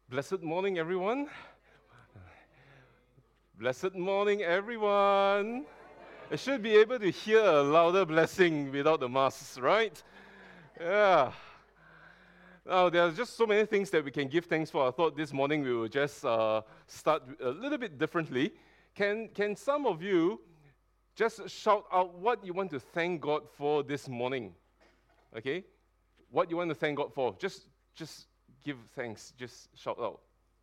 Blessed morning, everyone. Blessed morning, everyone. I should be able to hear a louder blessing without the masks, right? Yeah. Now, there are just so many things that we can give thanks for. I thought this morning we will just start a little bit differently. Can some of you just shout out what you want to thank God for this morning? Okay? What you want to thank God for? Just give thanks. Just shout out.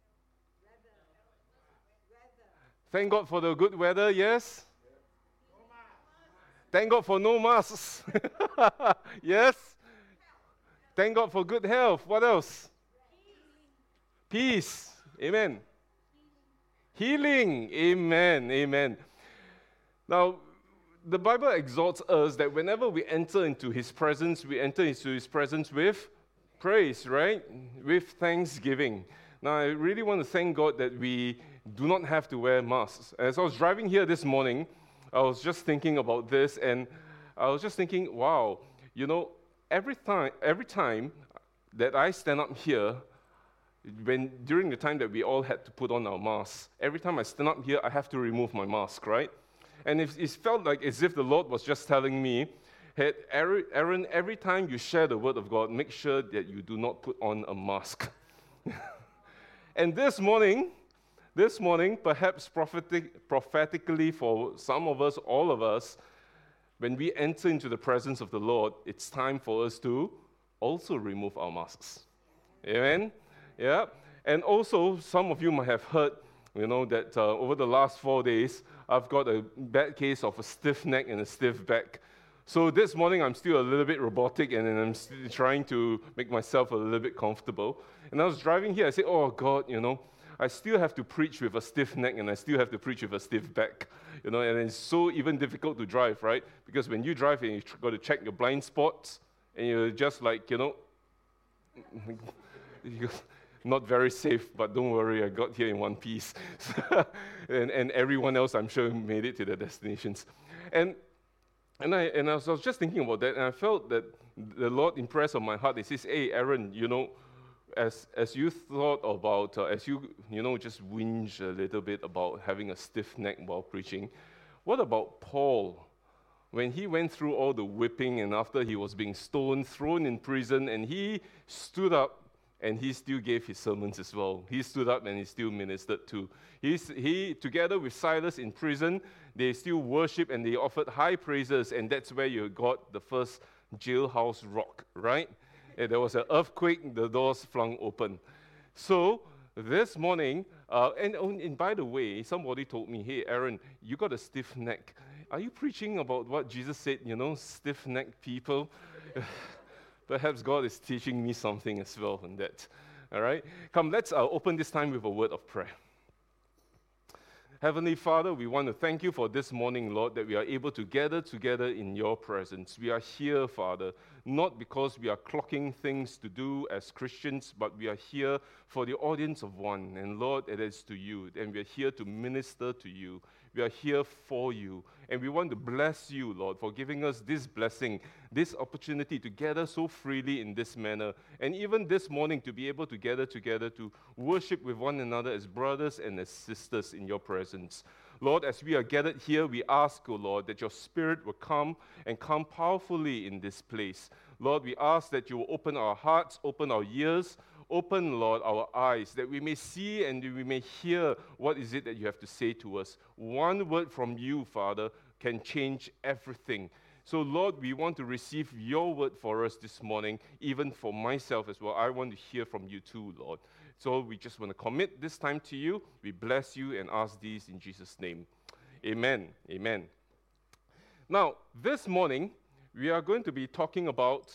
Thank God for the good weather, yes? Thank God for no masks. Yes? Thank God for good health. What else? Peace. Amen. Healing. Amen. Amen. Now, the Bible exhorts us that whenever we enter into His presence, we enter into His presence with praise, right? With thanksgiving. Now, I really want to thank God that we do not have to wear masks. As I was driving here this morning, I was just thinking about this, and I was just thinking, wow, every time that I stand up here, during the time that we all had to put on our masks, every time I stand up here, I have to remove my mask, right? And it felt like as if the Lord was just telling me, hey, Aaron, every time you share the word of God, make sure that you do not put on a mask. And this morning, perhaps prophetically for some of us, all of us, when we enter into the presence of the Lord, it's time for us to also remove our masks. Amen? Yeah. And also, some of you might have heard, that over the last 4 days, I've got a bad case of a stiff neck and a stiff back. So this morning, I'm still a little bit robotic, and then I'm still trying to make myself a little bit comfortable. And I was driving here, I said, oh God, I still have to preach with a stiff neck, and I still have to preach with a stiff back. And it's so even difficult to drive, right? Because when you drive and you got to check your blind spots, and you're just like, not very safe, but don't worry, I got here in one piece. and everyone else, I'm sure, made it to their destinations. And I was just thinking about that, and I felt that the Lord impressed on my heart. He says, hey, Aaron, as you thought about, as you just whinge a little bit about having a stiff neck while preaching, what about Paul? When he went through all the whipping, and after he was being stoned, thrown in prison, and he stood up, and he still gave his sermons as well. He stood up and he still ministered too. He together with Silas in prison, they still worshiped and they offered high praises, and that's where you got the first jailhouse rock, right? And there was an earthquake, the doors flung open. So this morning, and by the way, somebody told me, hey, Aaron, you got a stiff neck. Are you preaching about what Jesus said, stiff-necked people? Perhaps God is teaching me something as well in that. All right? Come, let's open this time with a word of prayer. Heavenly Father, we want to thank you for this morning, Lord, that we are able to gather together in your presence. We are here, Father, not because we are clocking things to do as Christians, but we are here for the audience of one. And Lord, it is to you. And we are here to minister to you. We are here for you. And we want to bless you, Lord, for giving us this blessing, this opportunity to gather so freely in this manner. And even this morning, to be able to gather together to worship with one another as brothers and as sisters in your presence. Lord, as we are gathered here, we ask, O Lord, that your Spirit will come and come powerfully in this place. Lord, we ask that you will open our hearts, open our ears, open, Lord, our eyes, that we may see and we may hear what is it that you have to say to us. One word from you, Father, can change everything. So, Lord, we want to receive your word for us this morning, even for myself as well. I want to hear from you too, Lord. So we just want to commit this time to you. We bless you and ask these in Jesus' name. Amen. Amen. Now, this morning, we are going to be talking about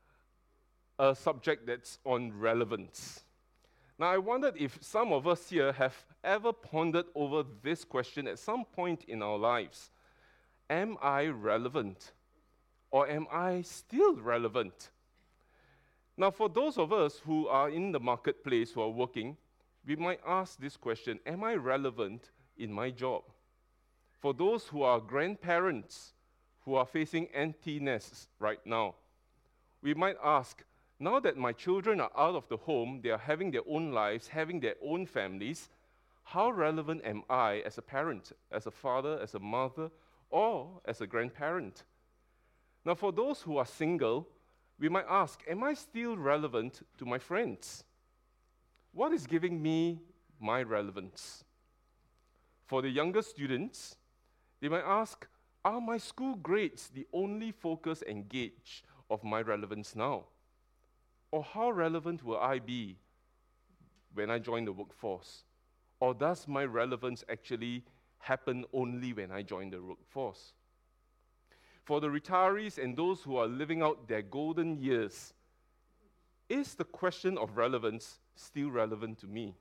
a subject that's on relevance. Now, I wondered if some of us here have ever pondered over this question at some point in our lives. Am I relevant? Or am I still relevant? Now, for those of us who are in the marketplace, who are working, we might ask this question, am I relevant in my job? For those who are grandparents who are facing empty nests right now, we might ask, Now that my children are out of the home, they are having their own lives, having their own families, how relevant am I as a parent, as a father, as a mother, or as a grandparent? Now, for those who are single, we might ask, am I still relevant to my friends? What is giving me my relevance? For the younger students, they might ask, are my school grades the only focus and gauge of my relevance now? Or how relevant will I be when I join the workforce? Or does my relevance actually happen only when I join the workforce? For the retirees and those who are living out their golden years, is the question of relevance still relevant to me?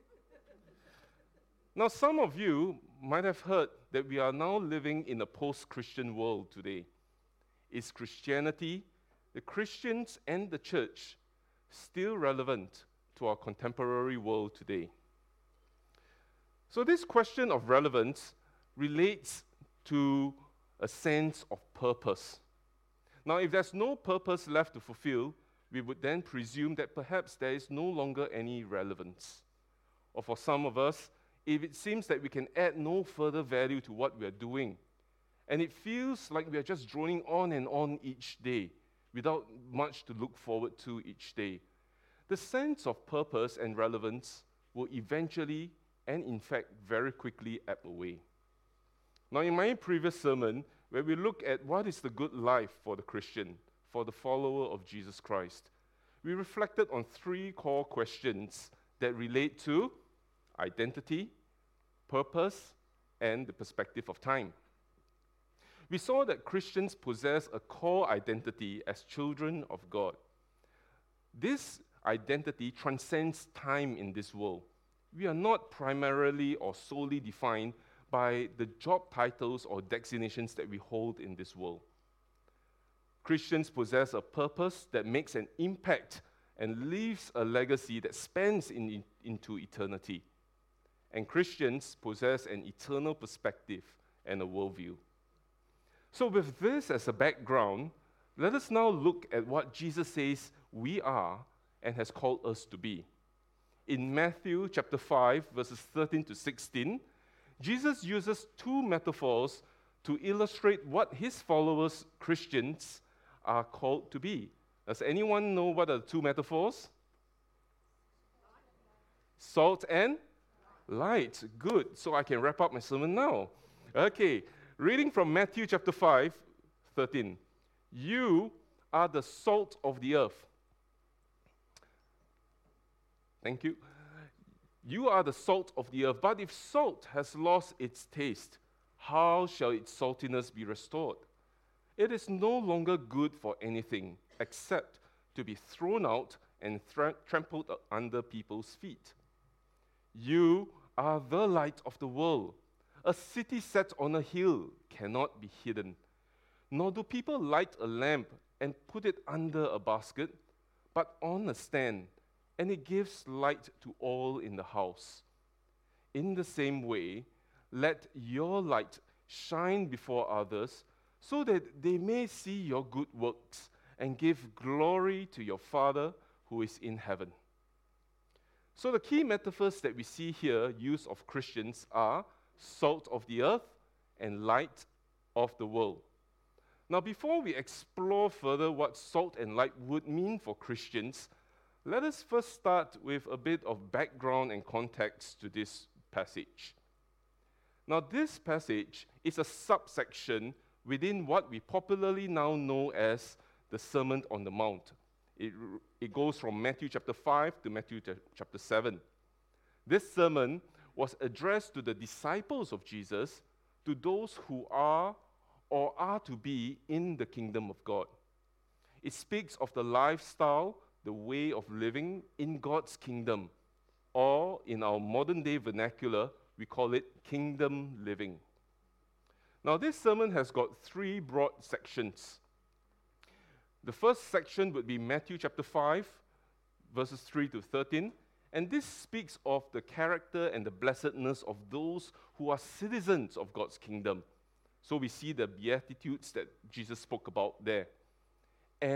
Now, some of you might have heard that we are now living in a post-Christian world today. Is Christianity, the Christians, and the church still relevant to our contemporary world today? So this question of relevance relates to a sense of purpose. Now, if there's no purpose left to fulfill, we would then presume that perhaps there is no longer any relevance. Or for some of us, if it seems that we can add no further value to what we are doing, and it feels like we are just droning on and on each day without much to look forward to each day, the sense of purpose and relevance will eventually, and in fact very quickly, ebb away. Now, in my previous sermon, where we look at what is the good life for the Christian, for the follower of Jesus Christ, we reflected on three core questions that relate to identity, purpose, and the perspective of time. We saw that Christians possess a core identity as children of God. This identity transcends time in this world. We are not primarily or solely defined by the job titles or designations that we hold in this world. Christians possess a purpose that makes an impact and leaves a legacy that spans into eternity. And Christians possess an eternal perspective and a worldview. So with this as a background, let us now look at what Jesus says we are and has called us to be. In Matthew chapter 5, verses 13 to 16, Jesus uses two metaphors to illustrate what his followers, Christians, are called to be. Does anyone know what are the two metaphors? Salt and light. Good. So I can wrap up my sermon now. Okay. Reading from Matthew chapter 5, 13. You are the salt of the earth. Thank you. You are the salt of the earth. But if salt has lost its taste, how shall its saltiness be restored? It is no longer good for anything except to be thrown out and trampled under people's feet. You are the light of the world. A city set on a hill cannot be hidden. Nor do people light a lamp and put it under a basket, but on a stand, and it gives light to all in the house. In the same way, let your light shine before others, so that they may see your good works and give glory to your Father who is in heaven. So the key metaphors that we see here used of Christians are salt of the earth and light of the world. Now, before we explore further what salt and light would mean for Christians, let us first start with a bit of background and context to this passage. Now, this passage is a subsection within what we popularly now know as the Sermon on the Mount. It goes from Matthew chapter 5 to Matthew chapter 7. This sermon was addressed to the disciples of Jesus, to those who are or are to be in the kingdom of God. It speaks of the lifestyle, the way of living in God's kingdom, or in our modern day vernacular, we call it kingdom living. Now, this sermon has got three broad sections. The first section would be Matthew chapter 5, verses 3 to 13, and this speaks of the character and the blessedness of those who are citizens of God's kingdom. So we see the Beatitudes that Jesus spoke about there. And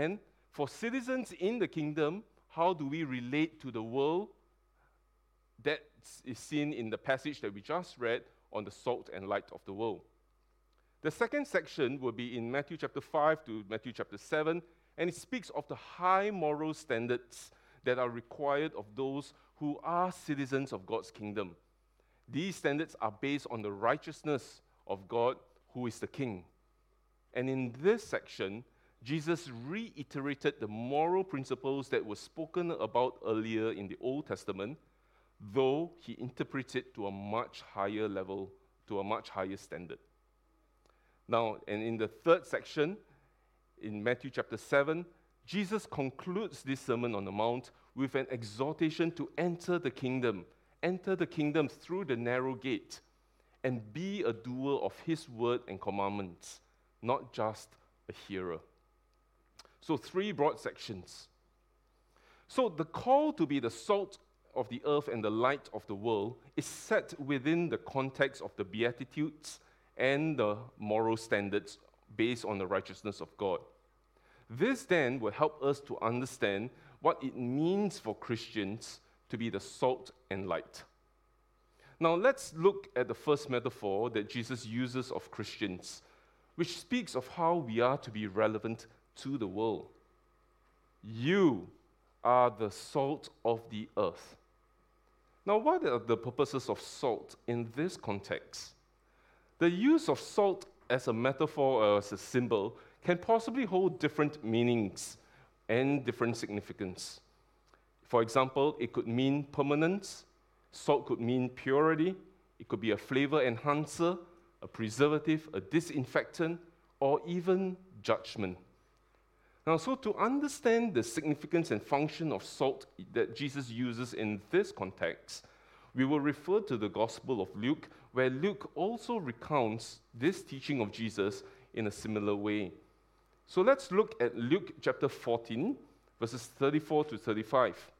For citizens in the kingdom, how do we relate to the world? That is seen in the passage that we just read on the salt and light of the world. The second section will be in Matthew chapter 5 to Matthew chapter 7, and it speaks of the high moral standards that are required of those who are citizens of God's kingdom. These standards are based on the righteousness of God, who is the King. And in this section, Jesus reiterated the moral principles that were spoken about earlier in the Old Testament, though he interprets it to a much higher level, to a much higher standard. Now, and in the third section, in Matthew chapter 7, Jesus concludes this Sermon on the Mount with an exhortation to enter the kingdom through the narrow gate, and be a doer of his word and commandments, not just a hearer. So 3 broad sections. So the call to be the salt of the earth and the light of the world is set within the context of the Beatitudes and the moral standards based on the righteousness of God. This then will help us to understand what it means for Christians to be the salt and light. Now let's look at the first metaphor that Jesus uses of Christians, which speaks of how we are to be relevant to the world. You are the salt of the earth. Now, what are the purposes of salt in this context? The use of salt as a metaphor or as a symbol can possibly hold different meanings and different significance. For example, it could mean permanence. Salt could mean purity. It could be a flavor enhancer, a preservative, a disinfectant, or even judgment. Now, so to understand the significance and function of salt that Jesus uses in this context, we will refer to the Gospel of Luke, where Luke also recounts this teaching of Jesus in a similar way. So let's look at Luke chapter 14, verses 34 to 35.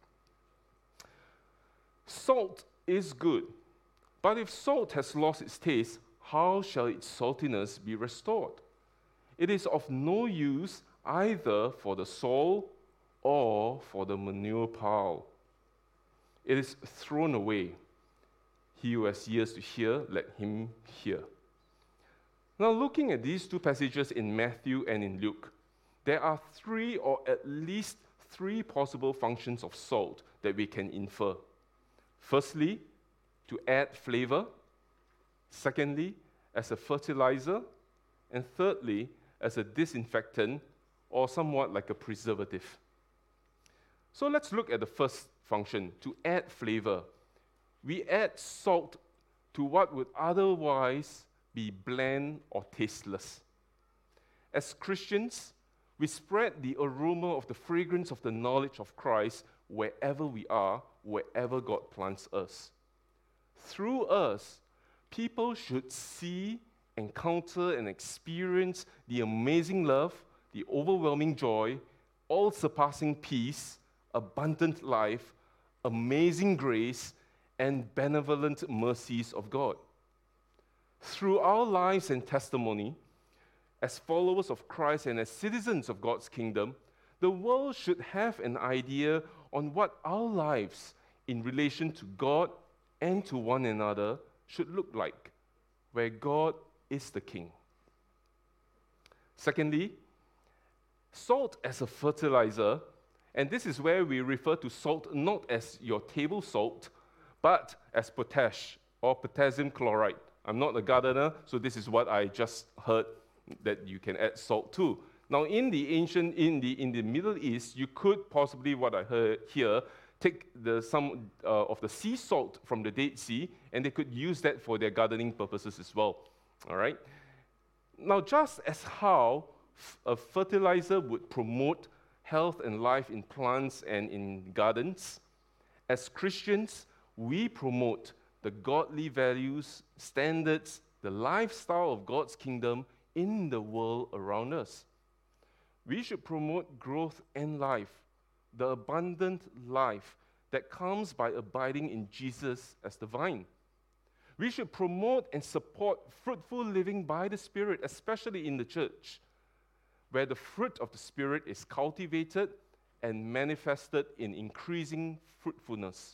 Salt is good, but if salt has lost its taste, how shall its saltiness be restored? It is of no use either for the soil or for the manure pile. It is thrown away. He who has ears to hear, let him hear. Now, looking at these 2 passages in Matthew and in Luke, there are 3 or at least 3 possible functions of salt that we can infer. Firstly, to add flavor. Secondly, as a fertilizer. And thirdly, as a disinfectant, or somewhat like a preservative. So let's look at the first function, to add flavor. We add salt to what would otherwise be bland or tasteless. As Christians, we spread the aroma of the fragrance of the knowledge of Christ wherever we are, wherever God plants us. Through us, people should see, encounter, and experience the amazing love, the overwhelming joy, all-surpassing peace, abundant life, amazing grace, and benevolent mercies of God. Through our lives and testimony, as followers of Christ and as citizens of God's kingdom, the world should have an idea on what our lives in relation to God and to one another should look like, where God is the King. Secondly, salt as a fertilizer, and this is where we refer to salt not as your table salt, but as potash or potassium chloride. I'm not a gardener, so this is what I just heard that you can add salt to. Now, in the Middle East, you could possibly, what I heard here, take some of the sea salt from the Dead Sea, and they could use that for their gardening purposes as well. All right. Now, just as how a fertilizer would promote health and life in plants and in gardens, as Christians, we promote the godly values, standards, the lifestyle of God's kingdom in the world around us. We should promote growth and life, the abundant life that comes by abiding in Jesus as the vine. We should promote and support fruitful living by the Spirit, especially in the church. where the fruit of the Spirit is cultivated and manifested in increasing fruitfulness.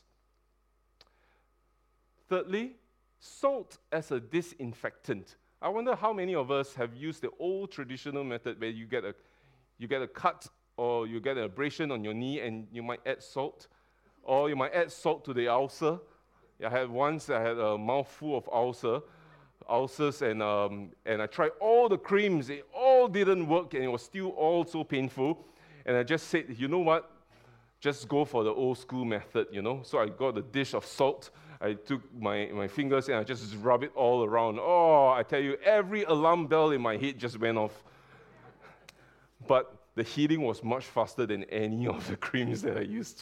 Thirdly, salt as a disinfectant. I wonder how many of us have used the old traditional method where you get a cut or you get an abrasion on your knee and you might add salt, or you might add salt to the ulcer. I had a mouthful of ulcers, and I tried all the creams. It all didn't work, and it was still all so painful. And I just said, you know what? Just go for the old school method, So I got a dish of salt. I took my fingers and I just rub it all around. Oh, I tell you, every alarm bell in my head just went off. But the healing was much faster than any of the creams that I used.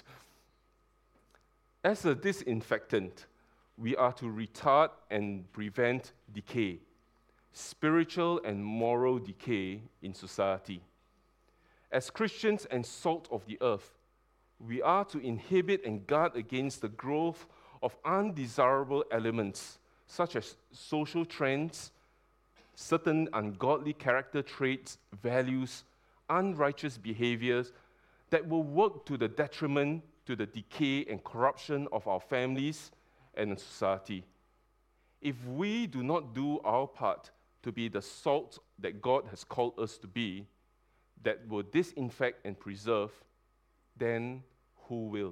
As a disinfectant, we are to retard and prevent decay, spiritual and moral decay in society. As Christians and salt of the earth, we are to inhibit and guard against the growth of undesirable elements, such as social trends, certain ungodly character traits, values, unrighteous behaviors that will work to the detriment, to the decay and corruption of our families and society. If we do not do our part to be the salt that God has called us to be, that will disinfect and preserve, then who will?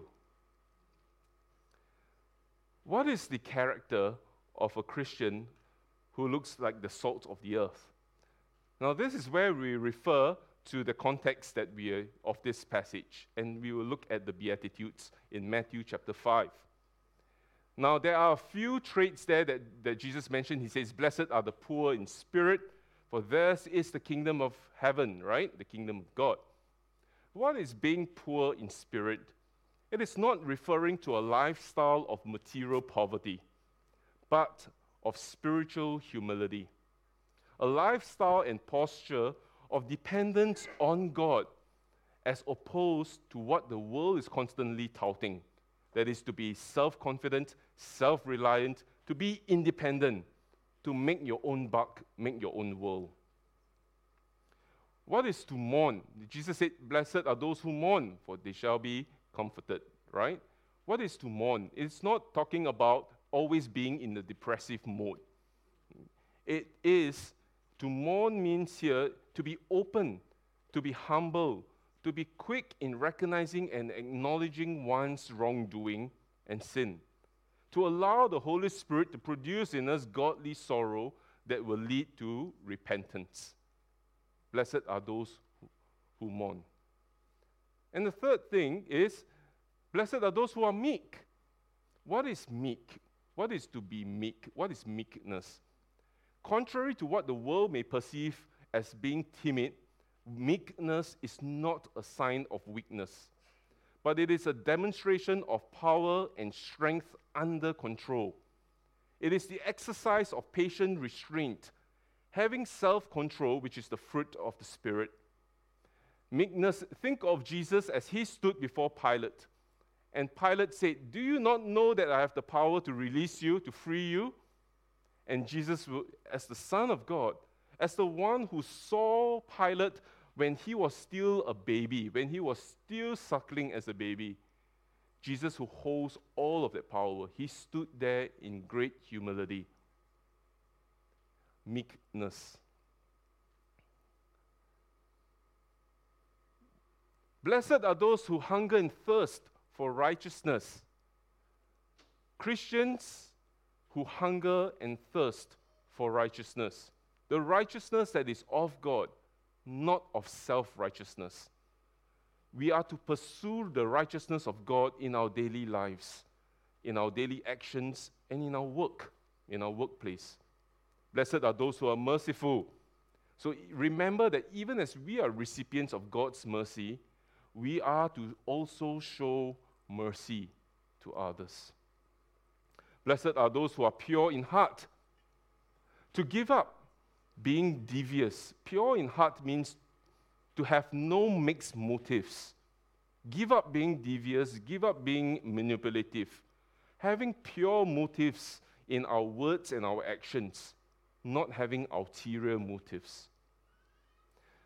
What is the character of a Christian who looks like the salt of the earth? Now, this is where we refer to the context of this passage, and we will look at the Beatitudes in Matthew chapter 5. Now, there are a few traits there that Jesus mentioned. He says, "Blessed are the poor in spirit, for theirs is the kingdom of heaven," right? The kingdom of God. What is being poor in spirit? It is not referring to a lifestyle of material poverty, but of spiritual humility. A lifestyle and posture of dependence on God, as opposed to what the world is constantly touting. That is, to be self-confident, self-reliant, to be independent, to make your own buck, make your own world. What is to mourn? Jesus said, "Blessed are those who mourn, for they shall be comforted," right? What is to mourn? It's not talking about always being in the depressive mode. It is, to mourn means here to be open, to be humble, to be quick in recognizing and acknowledging one's wrongdoing and sin, to allow the Holy Spirit to produce in us godly sorrow that will lead to repentance. Blessed are those who mourn. And the third thing is, blessed are those who are meek. What is meek? What is to be meek? What is meekness? Contrary to what the world may perceive as being timid, meekness is not a sign of weakness, but it is a demonstration of power and strength under control. It is the exercise of patient restraint, having self-control, which is the fruit of the Spirit. Meekness, think of Jesus as he stood before Pilate, and Pilate said, "Do you not know that I have the power to release you, to free you?" And Jesus, as the Son of God, as the one who saw Pilate when he was still a baby, when he was still suckling as a baby, Jesus, who holds all of that power, he stood there in great humility. Meekness. Blessed are those who hunger and thirst for righteousness. Christians who hunger and thirst for righteousness. The righteousness that is of God, not of self-righteousness. We are to pursue the righteousness of God in our daily lives, in our daily actions, and in our work, in our workplace. Blessed are those who are merciful. So remember that even as we are recipients of God's mercy, we are to also show mercy to others. Blessed are those who are pure in heart. To give up being devious. Pure in heart means to have no mixed motives. Give up being devious, give up being manipulative. Having pure motives in our words and our actions, not having ulterior motives.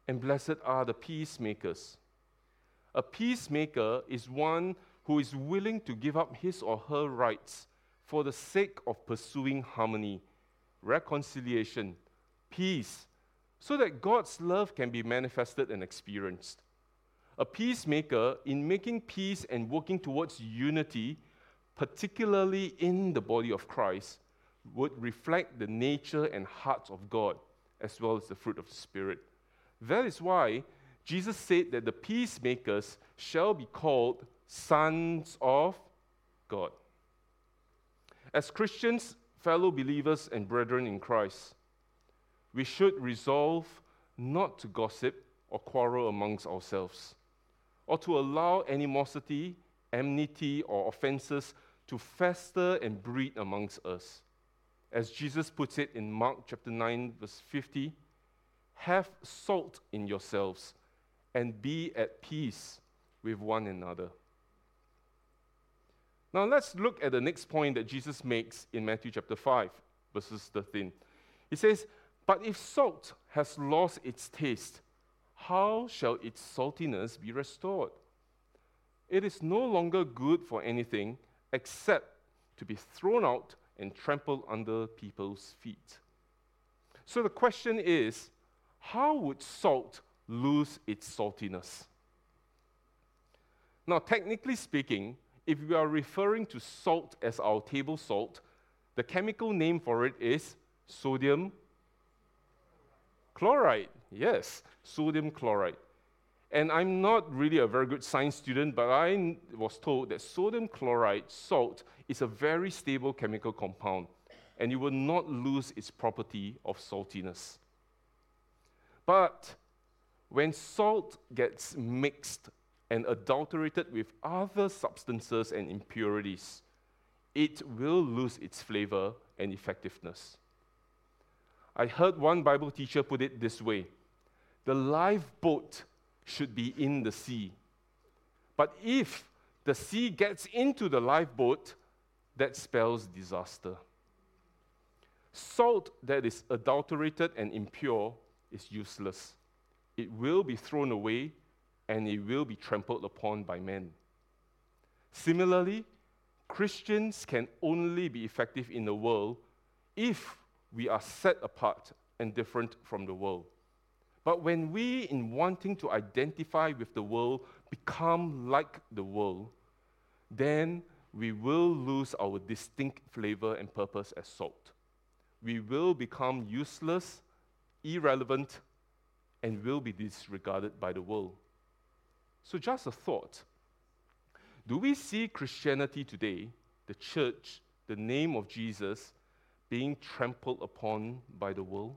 and blessed are the peacemakers. A peacemaker is one who is willing to give up his or her rights for the sake of pursuing harmony, reconciliation, peace, so that God's love can be manifested and experienced. A peacemaker, in making peace and working towards unity, particularly in the body of Christ, would reflect the nature and heart of God, as well as the fruit of the Spirit. That is why Jesus said that the peacemakers shall be called sons of God. As Christians, fellow believers, and brethren in Christ, we should resolve not to gossip or quarrel amongst ourselves, or to allow animosity, enmity, or offenses to fester and breed amongst us. As Jesus puts it in Mark chapter 9, verse 50, have salt in yourselves and be at peace with one another. Now let's look at the next point that Jesus makes in Matthew chapter 5, verses 13. He says, "But if salt has lost its taste, how shall its saltiness be restored? It is no longer good for anything except to be thrown out and trampled under people's feet." So the question is, how would salt lose its saltiness? Now, technically speaking, if we are referring to salt as our table salt, the chemical name for it is sodium chloride. Yes, sodium chloride. And I'm not really a very good science student, but I was told that sodium chloride, salt, is a very stable chemical compound, and it will not lose its property of saltiness. But when salt gets mixed and adulterated with other substances and impurities, it will lose its flavor and effectiveness. I heard one Bible teacher put it this way: the lifeboat should be in the sea. But if the sea gets into the lifeboat, that spells disaster. Salt that is adulterated and impure is useless. It will be thrown away and it will be trampled upon by men. Similarly, Christians can only be effective in the world if we are set apart and different from the world. But when we, in wanting to identify with the world, become like the world, then we will lose our distinct flavor and purpose as salt. We will become useless, irrelevant, and will be disregarded by the world. So just a thought. Do we see Christianity today, the church, the name of Jesus, being trampled upon by the world?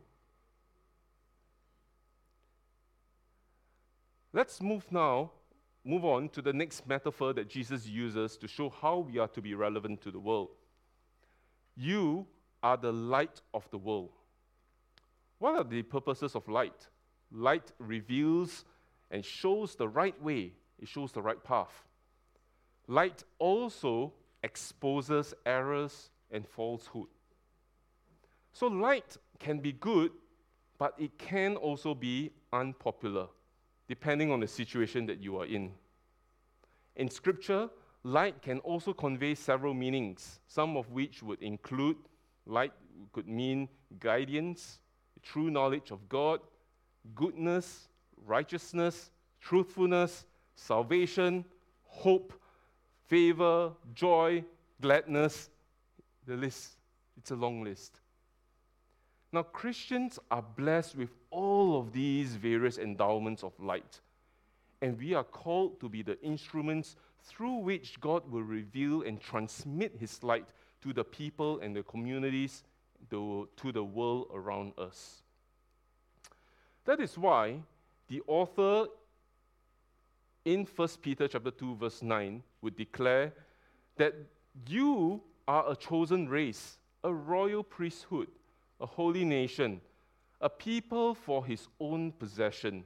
Let's move on to the next metaphor that Jesus uses to show how we are to be relevant to the world. You are the light of the world. What are the purposes of light? Light reveals and shows the right way. It shows the right path. Light also exposes errors and falsehood. So light can be good, but it can also be unpopular, depending on the situation that you are in. In Scripture, light can also convey several meanings, some of which would include light could mean guidance, true knowledge of God, goodness, righteousness, truthfulness, salvation, hope, favor, joy, gladness. The list, it's a long list. Now, Christians are blessed with all of these various endowments of light, and we are called to be the instruments through which God will reveal and transmit His light to the people and the communities, to the world around us. That is why the author in 1 Peter chapter 2, verse 9 would declare that you are a chosen race, a royal priesthood, a holy nation, a people for His own possession,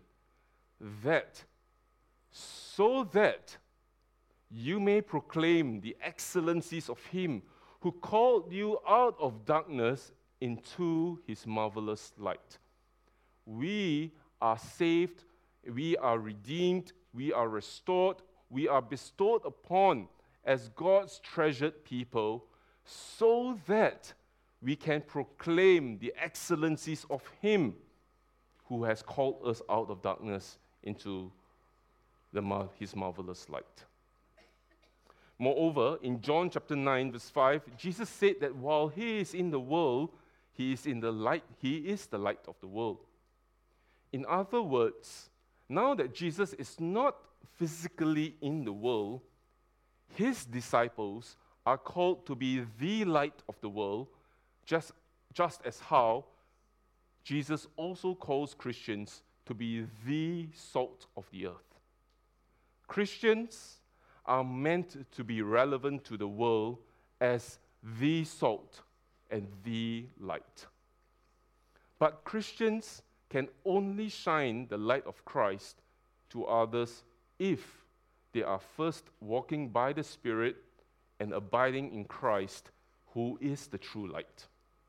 so that you may proclaim the excellencies of Him who called you out of darkness into His marvelous light. We are saved, we are redeemed, we are restored, we are bestowed upon as God's treasured people, so that we can proclaim the excellencies of Him who has called us out of darkness into His marvelous light. Moreover, in John chapter 9, verse 5, Jesus said that while He is in the world, He is in the light. He is the light of the world. In other words, now that Jesus is not physically in the world, His disciples are called to be the light of the world, just as how Jesus also calls Christians to be the salt of the earth. Christians are meant to be relevant to the world as the salt and the light. But Christians can only shine the light of Christ to others if they are first walking by the Spirit and abiding in Christ, who is the true light.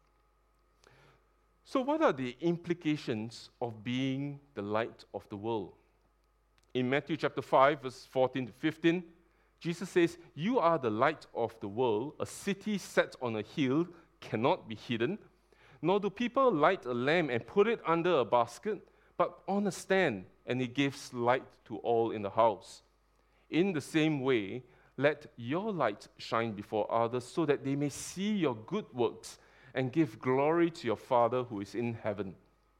So what are the implications of being the light of the world? In Matthew chapter 5, verse 14 to 15, Jesus says, "You are the light of the world. A city set on a hill cannot be hidden, nor do people light a lamp and put it under a basket, but on a stand, and it gives light to all in the house. In the same way, let your light shine before others, so that they may see your good works and give glory to your Father who is in heaven."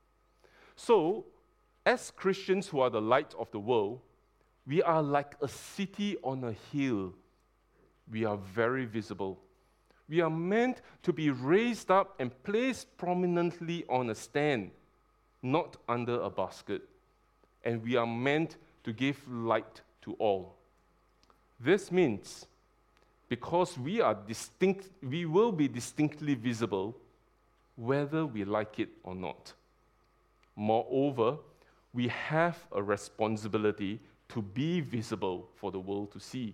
So, as Christians who are the light of the world, we are like a city on a hill. We are very visible. We are meant to be raised up and placed prominently on a stand, not under a basket. And we are meant to give light to all. This means because we will be distinctly visible whether we like it or not. Moreover, we have a responsibility to be visible for the world to see.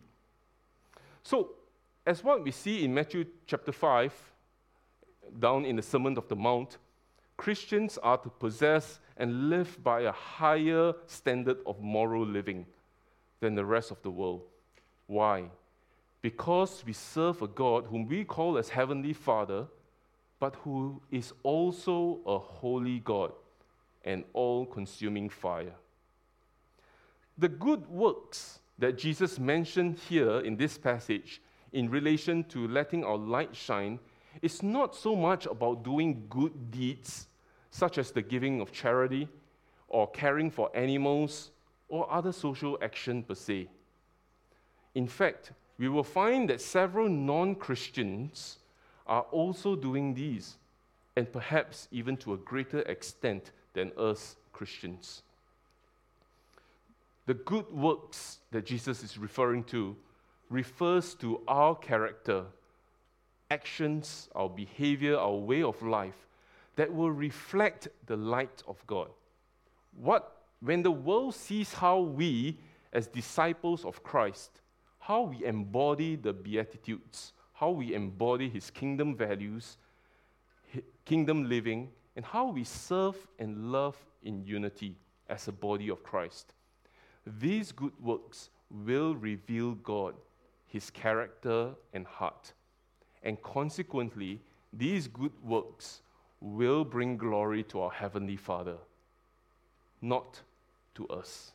So, as what we see in Matthew chapter 5, down in the Sermon of the Mount, Christians are to possess and live by a higher standard of moral living than the rest of the world. Why? Because we serve a God whom we call as Heavenly Father, but who is also a holy God and all-consuming fire. The good works that Jesus mentioned here in this passage in relation to letting our light shine is not so much about doing good deeds, such as the giving of charity or caring for animals or other social action per se. In fact, we will find that several non-Christians are also doing these, and perhaps even to a greater extent than us Christians. The good works that Jesus is referring to refers to our character, actions, our behavior, our way of life that will reflect the light of God. When the world sees how we, as disciples of Christ, how we embody the Beatitudes, how we embody His kingdom values, kingdom living, and how we serve and love in unity as a body of Christ, these good works will reveal God, His character and heart. And consequently, these good works will bring glory to our Heavenly Father, not to us.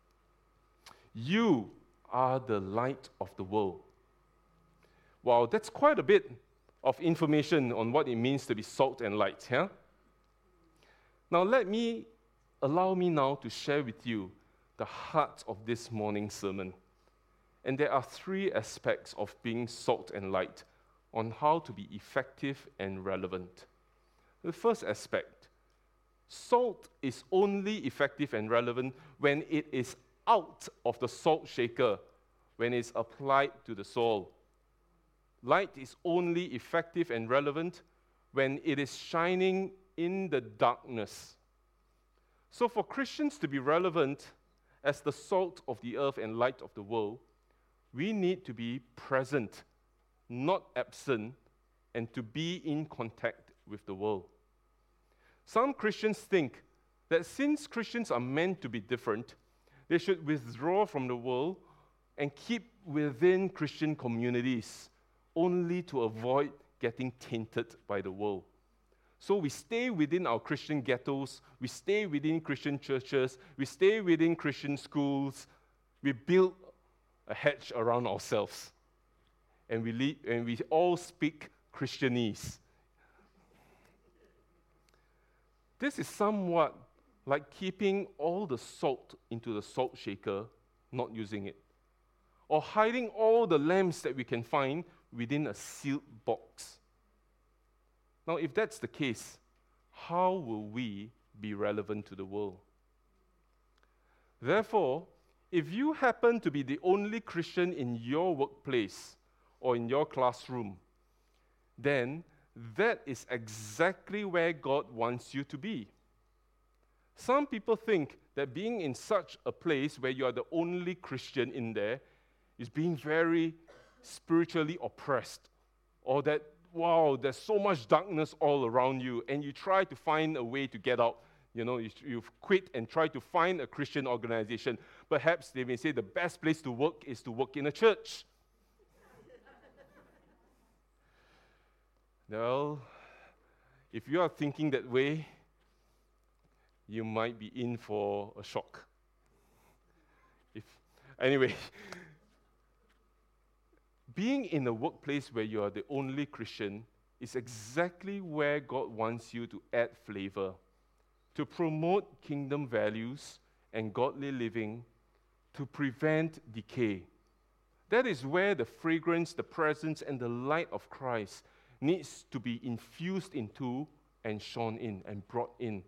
You are the light of the world. Wow, that's quite a bit of information on what it means to be salt and light, yeah? Now allow me now to share with you the heart of this morning's sermon. And there are three aspects of being salt and light on how to be effective and relevant. The first aspect, salt is only effective and relevant when it is out of the salt shaker, when it's applied to the soil. Light is only effective and relevant when it is shining in the darkness. So for Christians to be relevant as the salt of the earth and light of the world, we need to be present, not absent, and to be in contact with the world. Some Christians think that since Christians are meant to be different, they should withdraw from the world and keep within Christian communities, only to avoid getting tainted by the world. So we stay within our Christian ghettos, we stay within Christian churches, we stay within Christian schools, we build a hedge around ourselves, and we all speak Christianese. This is somewhat like keeping all the salt into the salt shaker, not using it, or hiding all the lambs that we can find within a sealed box. Now, if that's the case, how will we be relevant to the world? Therefore, if you happen to be the only Christian in your workplace or in your classroom, then that is exactly where God wants you to be. Some people think that being in such a place where you are the only Christian in there is being very spiritually oppressed, or that, wow, there's so much darkness all around you, and you try to find a way to get out. You've quit and tried to find a Christian organization. Perhaps they may say the best place to work is to work in a church. Well, if you are thinking that way, you might be in for a shock. Anyway, being in a workplace where you are the only Christian is exactly where God wants you to add flavor, to promote kingdom values and godly living, to prevent decay. That is where the fragrance, the presence, and the light of Christ needs to be infused into and shone in and brought in.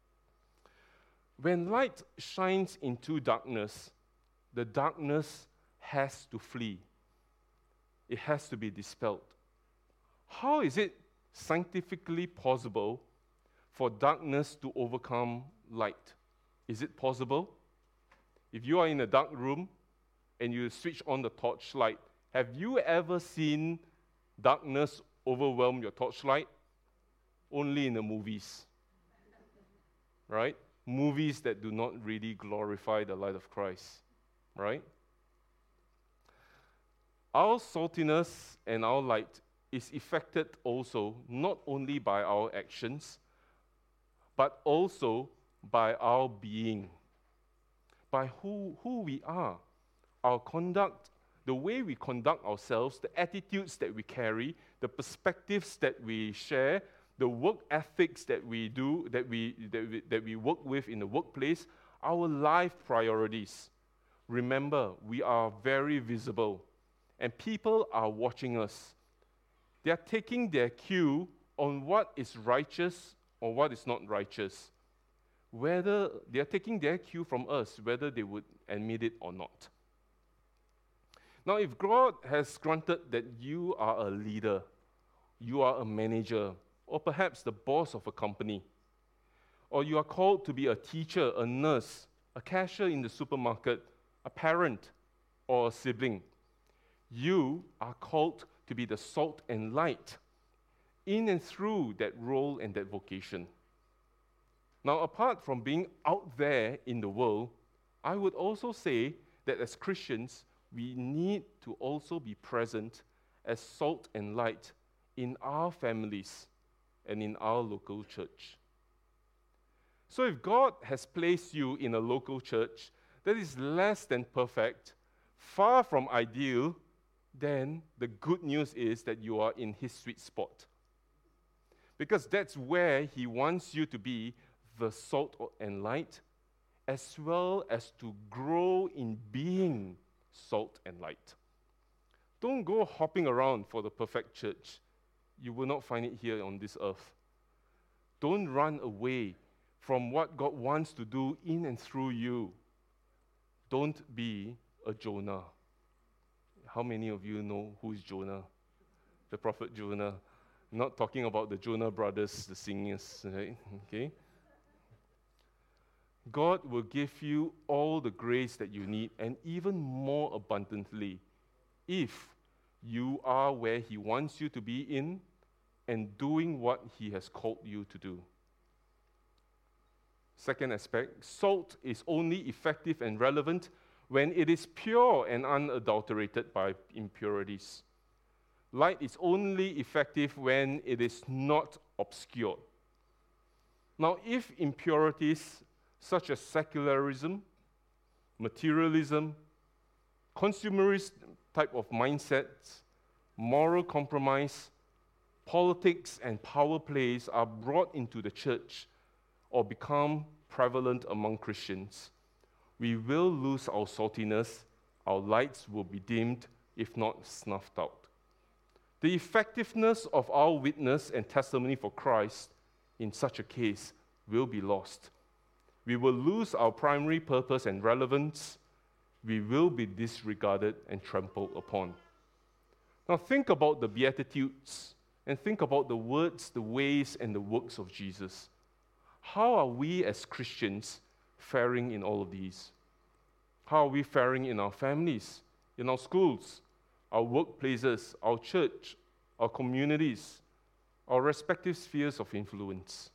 When light shines into darkness, the darkness has to flee. It has to be dispelled. How is it scientifically possible for darkness to overcome light? Is it possible? If you are in a dark room and you switch on the torchlight, have you ever seen darkness overwhelm your torchlight? Only in the movies, right? Movies that do not really glorify the light of Christ, right? Our saltiness and our light is affected also not only by our actions, but also by our being, by who we are, our conduct, the way we conduct ourselves, the attitudes that we carry, the perspectives that we share, the work ethics that we do, that we work with in the workplace, our life priorities. Remember, we are very visible, and people are watching us. They are taking their cue on what is righteous or what is not righteous. Whether they are taking their cue from us, whether they would admit it or not. Now, if God has granted that you are a leader, you are a manager, or perhaps the boss of a company, or you are called to be a teacher, a nurse, a cashier in the supermarket, a parent, or a sibling, you are called to be the salt and light in and through that role and that vocation. Now, apart from being out there in the world, I would also say that as Christians, we need to also be present as salt and light in our families and in our local church. So if God has placed you in a local church that is less than perfect, far from ideal, then the good news is that you are in His sweet spot. Because that's where He wants you to be, the salt and light, as well as to grow in being salt and light. Don't go hopping around for the perfect church. You will not find it here on this earth. Don't run away from what God wants to do in and through you. Don't be a Jonah. How many of you know who is Jonah? The prophet Jonah. I'm not talking about the Jonah brothers, the singers, right? Okay. God will give you all the grace that you need and even more abundantly if you are where He wants you to be in and doing what He has called you to do. Second aspect, salt is only effective and relevant when it is pure and unadulterated by impurities. Light is only effective when it is not obscured. Now, if impurities such as secularism, materialism, consumerist type of mindsets, moral compromise, politics, and power plays are brought into the church or become prevalent among Christians, we will lose our saltiness, our lights will be dimmed, if not snuffed out. The effectiveness of our witness and testimony for Christ in such a case will be lost. We will lose our primary purpose and relevance. We will be disregarded and trampled upon. Now think about the Beatitudes and think about the words, the ways, and the works of Jesus. How are we as Christians faring in all of these? How are we faring in our families, in our schools, our workplaces, our church, our communities, our respective spheres of influence?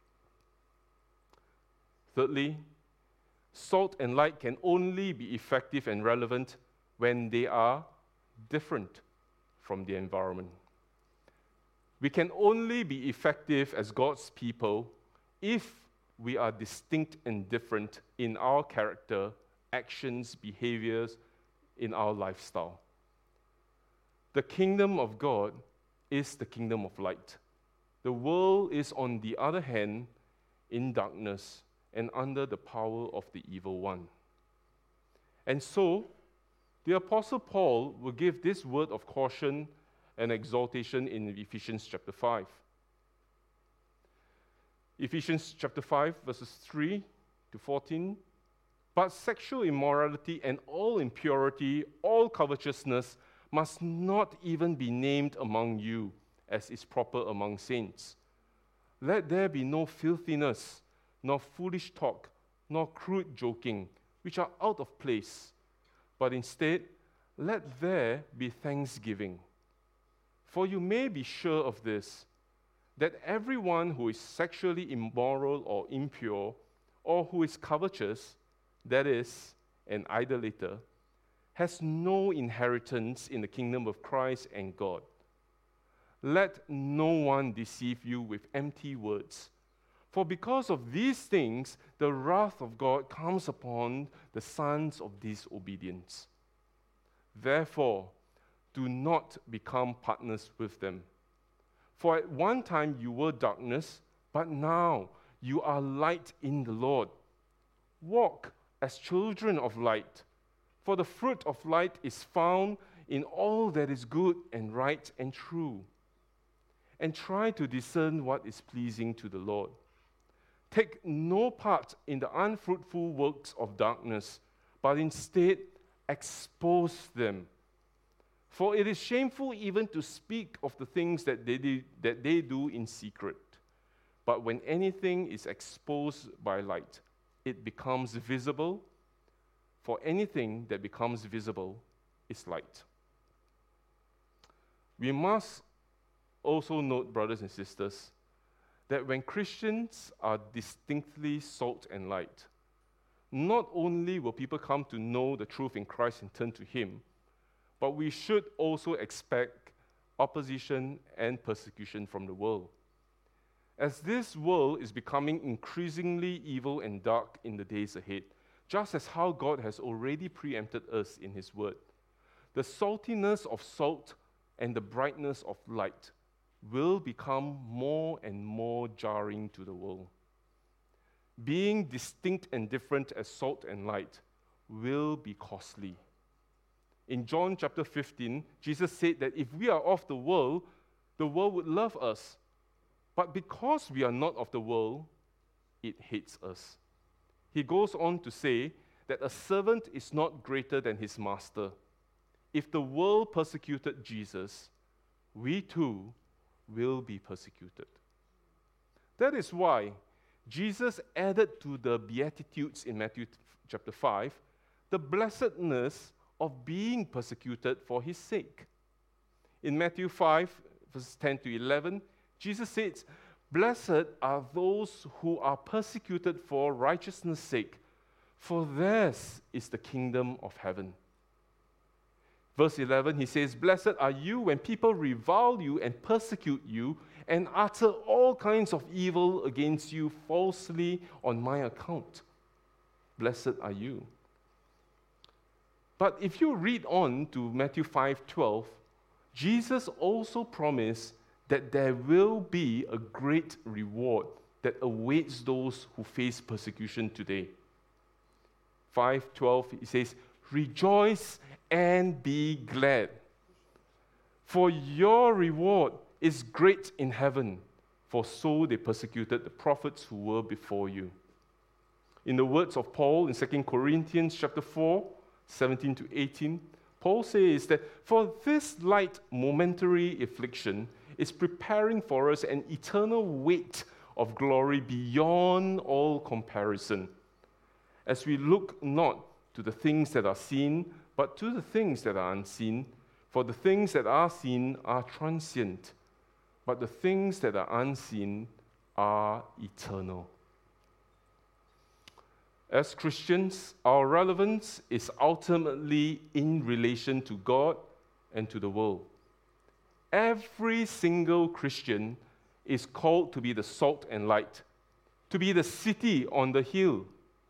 Thirdly, salt and light can only be effective and relevant when they are different from the environment. We can only be effective as God's people if we are distinct and different in our character, actions, behaviors, in our lifestyle. The kingdom of God is the kingdom of light. The world is, on the other hand, in darkness and under the power of the evil one. And so, the Apostle Paul will give this word of caution and exhortation in Ephesians chapter 5. Ephesians chapter 5, verses 3 to 14. But sexual immorality and all impurity, all covetousness, must not even be named among you, as is proper among saints. Let there be no filthiness, nor foolish talk, nor crude joking, which are out of place, but instead, let there be thanksgiving. For you may be sure of this, that everyone who is sexually immoral or impure, or who is covetous, that is, an idolater, has no inheritance in the kingdom of Christ and God. Let no one deceive you with empty words. For because of these things, the wrath of God comes upon the sons of disobedience. Therefore, do not become partners with them. For at one time you were darkness, but now you are light in the Lord. Walk as children of light, for the fruit of light is found in all that is good and right and true. And try to discern what is pleasing to the Lord. Take no part in the unfruitful works of darkness, but instead expose them. For it is shameful even to speak of the things that they do in secret. But when anything is exposed by light, it becomes visible. For anything that becomes visible is light. We must also note, brothers and sisters, that when Christians are distinctly salt and light, not only will people come to know the truth in Christ and turn to Him, but we should also expect opposition and persecution from the world. As this world is becoming increasingly evil and dark in the days ahead, just as how God has already preempted us in His Word, the saltiness of salt and the brightness of light will become more and more jarring to the world. Being distinct and different as salt and light will be costly. In John chapter 15, Jesus said that if we are of the world would love us. But because we are not of the world, it hates us. He goes on to say that a servant is not greater than his master. If the world persecuted Jesus, we too will be persecuted. That is why Jesus added to the Beatitudes in Matthew chapter 5 the blessedness of being persecuted for His sake. In Matthew 5, verses 10 to 11, Jesus says, Blessed are those who are persecuted for righteousness' sake, for theirs is the kingdom of heaven. Verse 11, he says, Blessed are you when people revile you and persecute you and utter all kinds of evil against you falsely on my account. Blessed are you. But if you read on to Matthew 5:12, Jesus also promised that there will be a great reward that awaits those who face persecution today. 5:12, he says, Rejoice and be glad, for your reward is great in heaven, for so they persecuted the prophets who were before you. In the words of Paul in 2 Corinthians chapter 4, 17 to 18, Paul says that for this light momentary affliction is preparing for us an eternal weight of glory beyond all comparison, as we look not to the things that are seen, but to the things that are unseen. For the things that are seen are transient, but the things that are unseen are eternal. As Christians, our relevance is ultimately in relation to God and to the world. Every single Christian is called to be the salt and light, to be the city on the hill.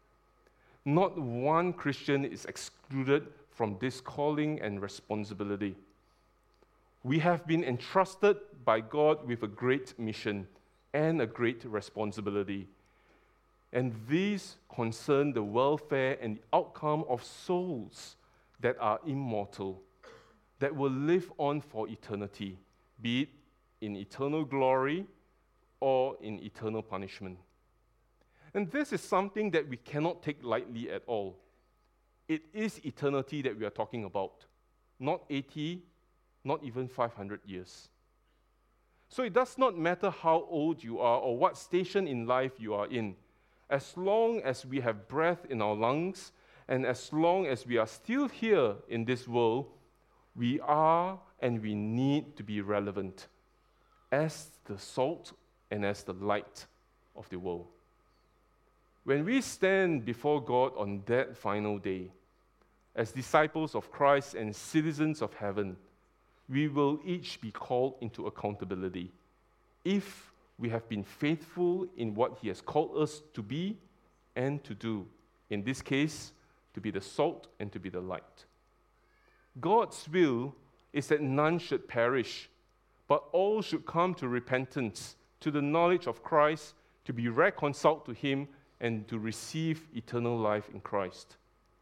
Not one Christian is excluded from this calling and responsibility. We have been entrusted by God with a great mission and a great responsibility. And these concern the welfare and the outcome of souls that are immortal, that will live on for eternity, be it in eternal glory or in eternal punishment. And this is something that we cannot take lightly at all. It is eternity that we are talking about, not 80, not even 500 years. So it does not matter how old you are or what station in life you are in. As long as we have breath in our lungs, and as long as we are still here in this world, we are and we need to be relevant as the salt and as the light of the world. When we stand before God on that final day, as disciples of Christ and citizens of heaven, we will each be called into accountability if we have been faithful in what He has called us to be and to do. In this case, to be the salt and to be the light. God's will is that none should perish, but all should come to repentance, to the knowledge of Christ, to be reconciled to Him, and to receive eternal life in Christ.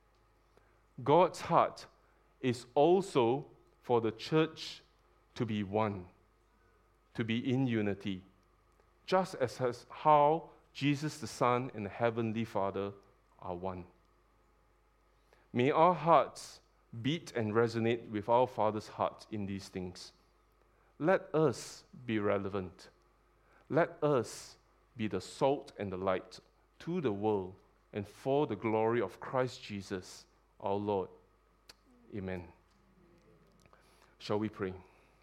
God's heart is also for the church to be one, to be in unity, just as how Jesus the Son and the Heavenly Father are one. May our hearts beat and resonate with our Father's heart in these things. Let us be relevant. Let us be the salt and the light to the world and for the glory of Christ Jesus, our Lord. Amen. Shall we pray?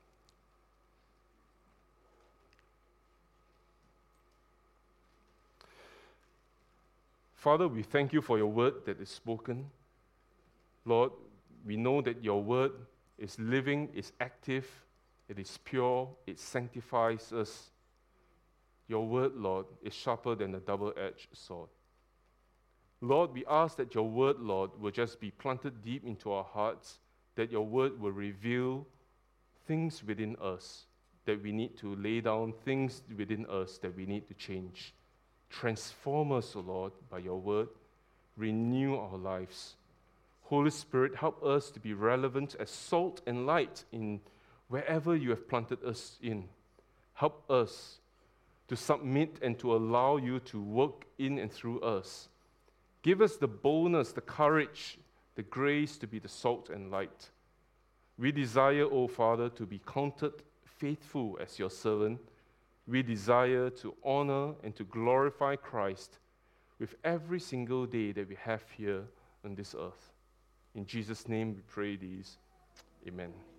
Father, we thank you for your word that is spoken. Lord, we know that your word is living, is active, it is pure, it sanctifies us. Your word, Lord, is sharper than a double-edged sword. Lord, we ask that your word, Lord, will just be planted deep into our hearts, that your word will reveal things within us that we need to lay down, things within us that we need to change. Transform us, O Lord, by your word. Renew our lives. Holy Spirit, help us to be relevant as salt and light in wherever you have planted us in. Help us to submit and to allow you to work in and through us. Give us the boldness, the courage, the grace to be the salt and light. We desire, O Father, to be counted faithful as your servant. We desire to honor and to glorify Christ with every single day that we have here on this earth. In Jesus' name we pray these. Amen.